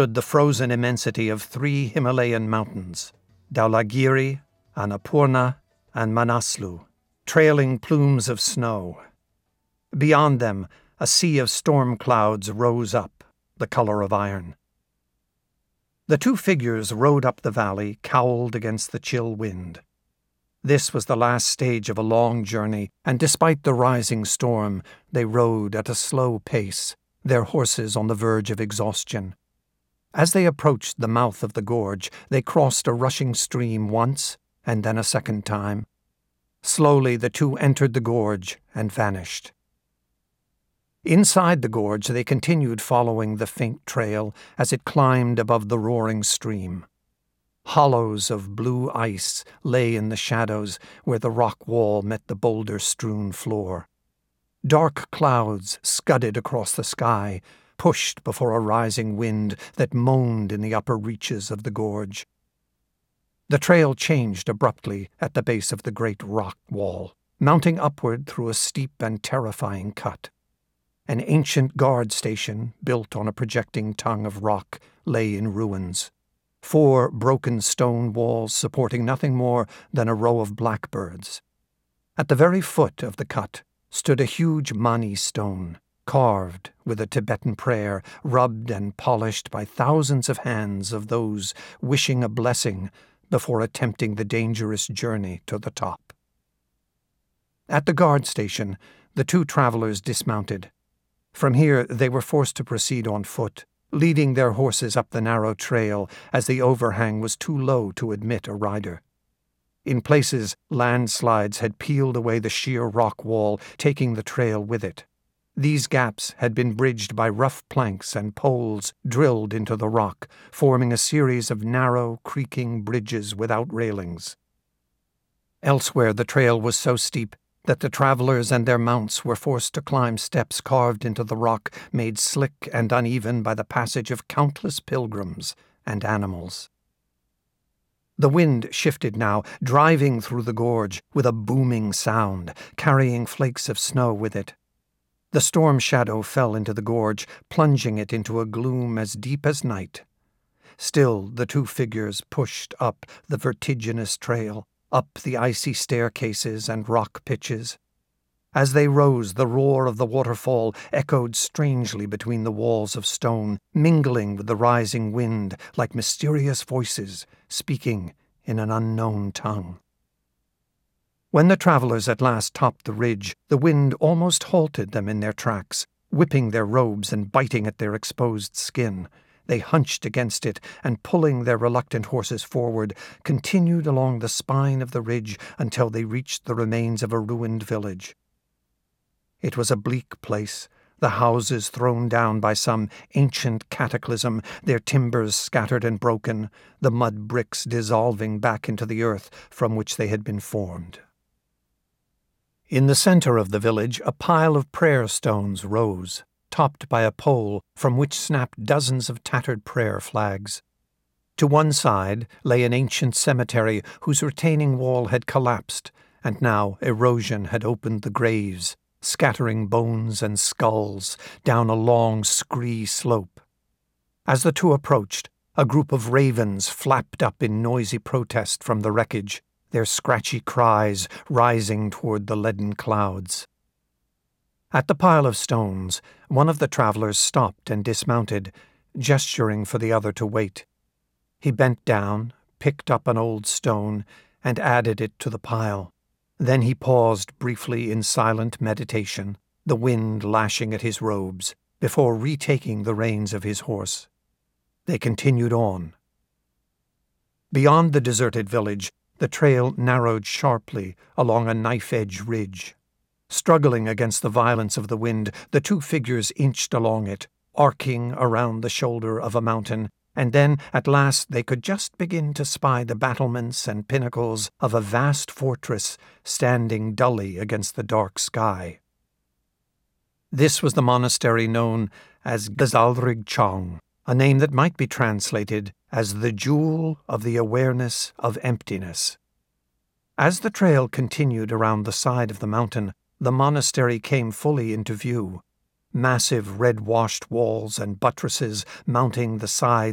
the frozen immensity of 3 Himalayan mountains, Dhaulagiri, Annapurna, and Manaslu, trailing plumes of snow. Beyond them, a sea of storm clouds rose up, the color of iron. The 2 figures rode up the valley, cowled against the chill wind. This was the last stage of a long journey, and despite the rising storm, they rode at a slow pace, their horses on the verge of exhaustion. As they approached the mouth of the gorge, they crossed a rushing stream once, and then a second time. Slowly the 2 entered the gorge and vanished. Inside the gorge they continued following the faint trail as it climbed above the roaring stream. Hollows of blue ice lay in the shadows where the rock wall met the boulder-strewn floor. Dark clouds scudded across the sky, pushed before a rising wind that moaned in the upper reaches of the gorge. The trail changed abruptly at the base of the great rock wall, mounting upward through a steep and terrifying cut. An ancient guard station, built on a projecting tongue of rock, lay in ruins. 4 broken stone walls supporting nothing more than a row of blackbirds. At the very foot of the cut stood a huge mani stone, carved with a Tibetan prayer, rubbed and polished by thousands of hands of those wishing a blessing before attempting the dangerous journey to the top. At the guard station, the 2 travelers dismounted. From here they were forced to proceed on foot, leading their horses up the narrow trail as the overhang was too low to admit a rider. In places, landslides had peeled away the sheer rock wall, taking the trail with it. These gaps had been bridged by rough planks and poles drilled into the rock, forming a series of narrow, creaking bridges without railings. Elsewhere the trail was so steep that the travelers and their mounts were forced to climb steps carved into the rock, made slick and uneven by the passage of countless pilgrims and animals. The wind shifted now, driving through the gorge with a booming sound, carrying flakes of snow with it. The storm shadow fell into the gorge, plunging it into a gloom as deep as night. Still the 2 figures pushed up the vertiginous trail, up the icy staircases and rock pitches. As they rose, the roar of the waterfall echoed strangely between the walls of stone, mingling with the rising wind like mysterious voices speaking in an unknown tongue. When the travelers at last topped the ridge, the wind almost halted them in their tracks, whipping their robes and biting at their exposed skin. They hunched against it and, pulling their reluctant horses forward, continued along the spine of the ridge until they reached the remains of a ruined village. It was a bleak place, the houses thrown down by some ancient cataclysm, their timbers scattered and broken, the mud bricks dissolving back into the earth from which they had been formed. In the center of the village, a pile of prayer stones rose, topped by a pole from which snapped dozens of tattered prayer flags. To one side lay an ancient cemetery whose retaining wall had collapsed, and now erosion had opened the graves, scattering bones and skulls down a long scree slope. As the 2 approached, a group of ravens flapped up in noisy protest from the wreckage, their scratchy cries rising toward the leaden clouds. At the pile of stones, one of the travelers stopped and dismounted, gesturing for the other to wait. He bent down, picked up an old stone, and added it to the pile. Then he paused briefly in silent meditation, the wind lashing at his robes, before retaking the reins of his horse. They continued on. Beyond the deserted village, the trail narrowed sharply along a knife-edge ridge. Struggling against the violence of the wind, the 2 figures inched along it, arcing around the shoulder of a mountain, and then, at last, they could just begin to spy the battlements and pinnacles of a vast fortress standing dully against the dark sky. This was the monastery known as Gazalrig Chong, a name that might be translated as the Jewel of the Awareness of Emptiness. As the trail continued around the side of the mountain, the monastery came fully into view, massive red-washed walls and buttresses mounting the sides